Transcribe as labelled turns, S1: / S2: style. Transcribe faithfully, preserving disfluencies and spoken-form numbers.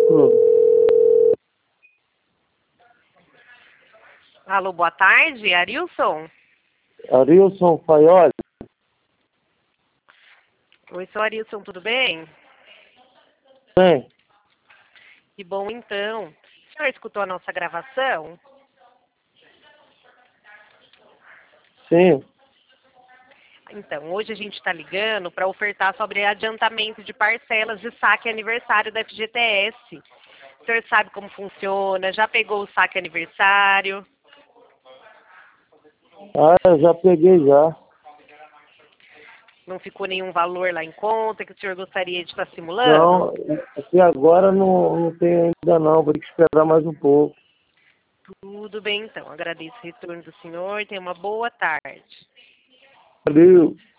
S1: Alô, boa tarde, Arilson?
S2: Arilson Faioli?
S1: Oi, sou Arilson, tudo bem?
S2: Bem,
S1: Que bom, então. O senhor escutou a nossa gravação?
S2: sim.
S1: Então, hoje a gente está ligando para ofertar sobre adiantamento de parcelas de saque aniversário da F G T S. O senhor sabe como funciona? Já pegou o saque aniversário?
S2: Ah, eu já peguei já.
S1: Não ficou nenhum valor lá em conta que o senhor gostaria de estar simulando?
S2: Não, até agora não, não tem ainda não, vou ter que esperar mais um pouco.
S1: Tudo bem, então. Agradeço o retorno do senhor. Tenha uma boa tarde.
S2: Valeu.